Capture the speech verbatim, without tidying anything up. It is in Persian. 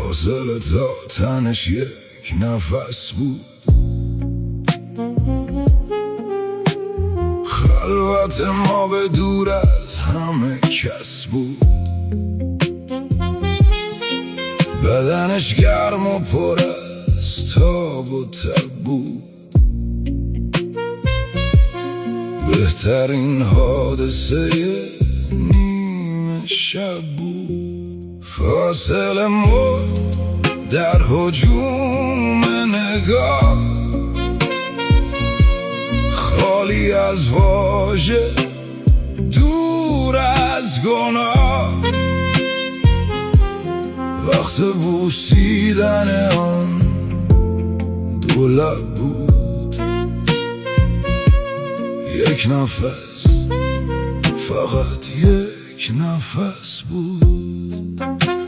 فاصله تا تنش یک نفس بود. خلوت ما به دور از همه کس بود. بدنش گرم و پر از تاب و تب بود. بهترین حادثه نیمه شب بود. فاصله مرد در هجوم نگاه، خالی از واژه، دور از گناه. وقت بوسیدن آن دو لب بود. یک نفس، فقط یک نفس بود.